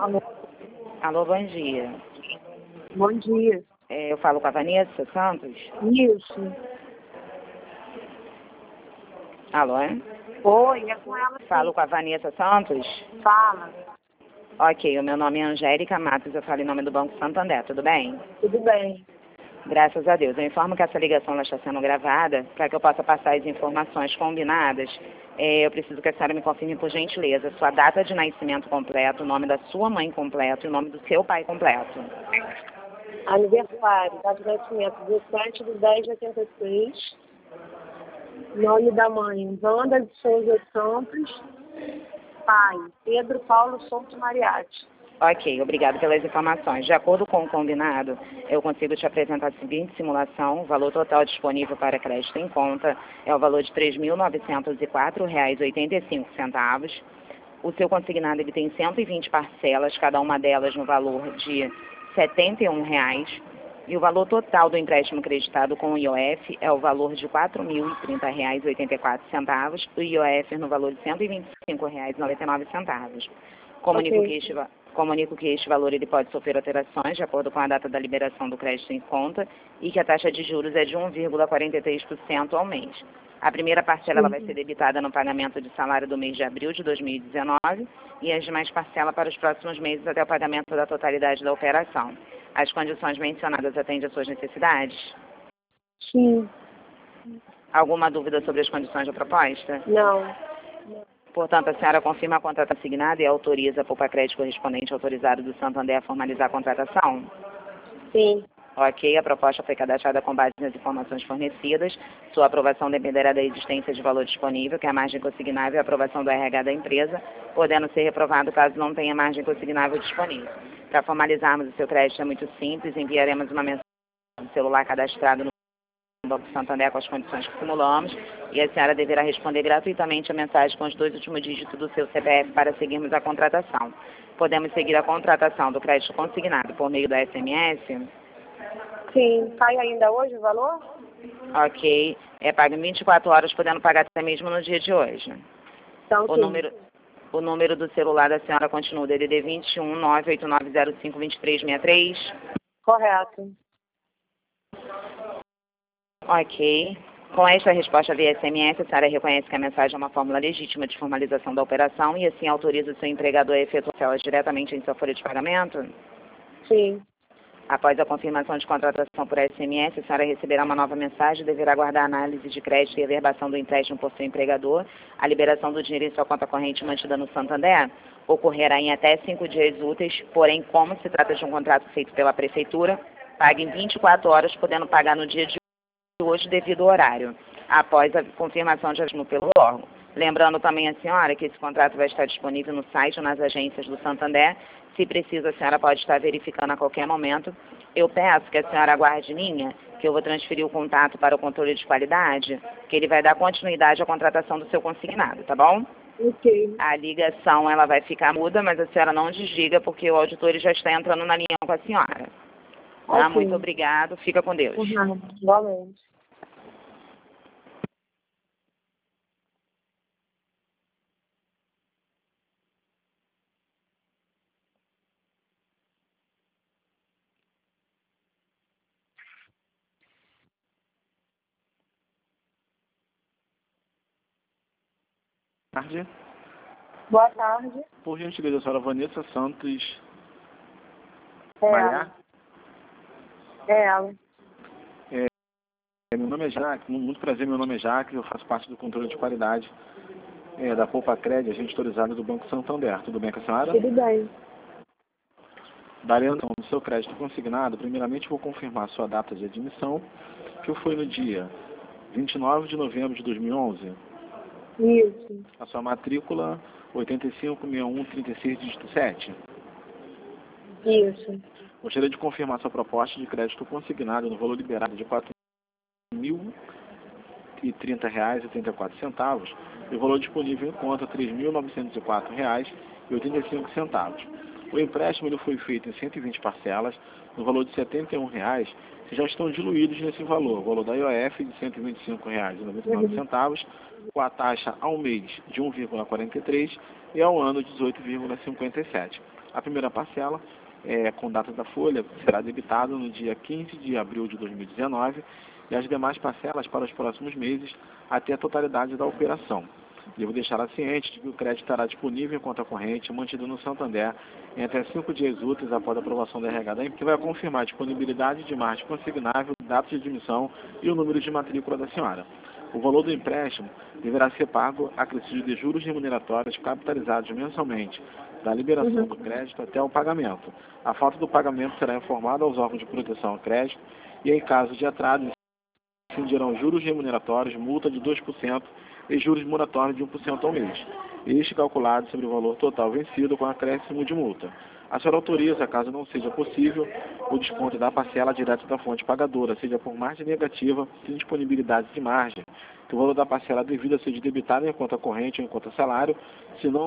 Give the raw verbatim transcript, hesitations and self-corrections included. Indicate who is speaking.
Speaker 1: Alô,
Speaker 2: Alô, bom dia.
Speaker 1: bom dia.
Speaker 2: É, eu falo com a Vanessa Santos.
Speaker 1: Isso.
Speaker 2: Alô, hein?
Speaker 1: Oi, é com ela sim.
Speaker 2: Falo com a Vanessa Santos.
Speaker 1: Fala.
Speaker 2: Ok, o meu nome é Angélica Matos, eu falo em nome do Banco Santander, tudo bem?
Speaker 1: Tudo bem.
Speaker 2: Graças a Deus. Eu informo que essa ligação ela está sendo gravada para que eu possa passar as informações combinadas. É, eu preciso que a senhora me confirme, por gentileza, sua data de nascimento completo, o nome da sua mãe completo e o nome do seu pai completo.
Speaker 1: Aniversário, data de nascimento, dezessete de dez de oitenta e seis. Nome da mãe, Wanda de Souza Santos. Pai, Pedro Paulo Souto Mariatti.
Speaker 2: Ok, obrigado pelas informações. De acordo com o combinado, eu consigo te apresentar a seguinte simulação. O valor total disponível para crédito em conta é o valor de três mil novecentos e quatro reais e oitenta e cinco centavos. O seu consignado ele tem cento e vinte parcelas, cada uma delas no valor de setenta e um reais. E o valor total do empréstimo creditado com o I O F é o valor de quatro mil e trinta reais e oitenta e quatro centavos. O I O F no valor de cento e vinte e cinco reais e noventa e nove centavos. Comunico,
Speaker 1: Ok.
Speaker 2: que este, comunico que este valor ele pode sofrer alterações de acordo com a data da liberação do crédito em conta e que a taxa de juros é de um vírgula quarenta e três por cento ao mês. A primeira parcela ela vai ser debitada no pagamento de salário do mês de abril de dois mil e dezenove e as demais parcelas para os próximos meses até o pagamento da totalidade da operação. As condições mencionadas atendem às suas necessidades?
Speaker 1: Sim.
Speaker 2: Alguma dúvida sobre as condições da proposta?
Speaker 1: Não.
Speaker 2: Portanto, a senhora confirma a contratação assignada e autoriza a Poupa Crédito correspondente autorizado do Santander a formalizar a contratação?
Speaker 1: Sim.
Speaker 2: Ok, a proposta foi cadastrada com base nas informações fornecidas. Sua aprovação dependerá da existência de valor disponível, que é a margem consignável e a aprovação do R H da empresa, podendo ser reprovado caso não tenha margem consignável disponível. Para formalizarmos o seu crédito é muito simples, enviaremos uma mensagem do celular cadastrado no Banco Santander com as condições que simulamos e a senhora deverá responder gratuitamente a mensagem com os dois últimos dígitos do seu C P F para seguirmos a contratação. Podemos seguir a contratação do crédito consignado por meio da S M S?
Speaker 1: Sim. Cai ainda hoje o valor?
Speaker 2: Ok. É pago em vinte e quatro horas, podendo pagar até mesmo no dia de hoje.
Speaker 1: Então,
Speaker 2: O
Speaker 1: sim.
Speaker 2: número, o número do celular da senhora continua o D D D vinte e um, nove oito nove zero cinco, dois três seis três?
Speaker 1: Correto.
Speaker 2: Ok. Com esta resposta via S M S, a senhora reconhece que a mensagem é uma fórmula legítima de formalização da operação e assim autoriza o seu empregador a efetuar elas diretamente em sua folha de pagamento?
Speaker 1: Sim.
Speaker 2: Após a confirmação de contratação por S M S, a senhora receberá uma nova mensagem e deverá aguardar a análise de crédito e a averbação do empréstimo por seu empregador. A liberação do dinheiro em sua conta corrente mantida no Santander ocorrerá em até cinco dias úteis, porém, como se trata de um contrato feito pela Prefeitura, pague em vinte e quatro horas, podendo pagar no dia de hoje devido ao horário, após a confirmação de assunto pelo órgão. Lembrando também a senhora que esse contrato vai estar disponível no site ou nas agências do Santander. Se precisa, a senhora pode estar verificando a qualquer momento. Eu peço que a senhora aguarde linha, que eu vou transferir o contato para o controle de qualidade, que ele vai dar continuidade à contratação do seu consignado, tá bom?
Speaker 1: Ok.
Speaker 2: A ligação ela vai ficar muda, mas a senhora não desliga, porque o auditor ele já está entrando na linha com a senhora. Tá?
Speaker 1: Ok.
Speaker 2: Muito obrigado. Fica com Deus.
Speaker 1: Por nada. Igualmente.
Speaker 3: Tarde.
Speaker 1: Boa tarde.
Speaker 3: Por gentileza, a senhora Vanessa Santos
Speaker 1: É
Speaker 3: Maia.
Speaker 1: ela. É ela.
Speaker 3: É, meu nome é Jaque, muito prazer, meu nome é Jaque, eu faço parte do controle de qualidade é, da Poupa Crédito, agente autorizado do Banco Santander. Tudo bem com a senhora?
Speaker 1: Tudo bem.
Speaker 3: Darei então o seu crédito consignado. Primeiramente vou confirmar a sua data de admissão, que foi no dia vinte e nove de novembro de dois mil e onze.
Speaker 1: Isso.
Speaker 3: A sua matrícula oitenta e cinco, sessenta e um, trinta e seis, dígito sete.
Speaker 1: Isso.
Speaker 3: Gostaria de confirmar sua proposta de crédito consignado no valor liberado de quatro mil e trinta reais e trinta e quatro centavos e o valor disponível em conta três mil novecentos e quatro reais e oitenta e cinco centavos. O empréstimo ele foi feito em cento e vinte parcelas, no valor de setenta e um reais, que já estão diluídos nesse valor. O valor da I O F de cento e vinte e cinco reais e noventa e nove centavos, com a taxa ao mês de um vírgula quarenta e três e ao ano de dezoito vírgula cinquenta e sete. A primeira parcela, é, com data da folha, será debitada no dia quinze de abril de dois mil e dezenove e as demais parcelas para os próximos meses até a totalidade da operação. Devo deixá-la ciente de que o crédito estará disponível em conta corrente, mantido no Santander, em até cinco dias úteis após a aprovação da R H da empresa, que vai confirmar a disponibilidade de margem consignável, data de admissão e o número de matrícula da senhora. O valor do empréstimo deverá ser pago acrescido de juros remuneratórios capitalizados mensalmente, da liberação do crédito até o pagamento. A falta do pagamento será informada aos órgãos de proteção ao crédito e, em caso de atraso, incidirão juros remuneratórios, multa de dois por cento e juros moratórios de um por cento ao mês. Este calculado sobre o valor total vencido com acréscimo de multa. A senhora autoriza, caso não seja possível, o desconto da parcela direto da fonte pagadora, seja por margem negativa, sem disponibilidade de margem, que o valor da parcela devida seja debitado em conta corrente ou em conta salário, se não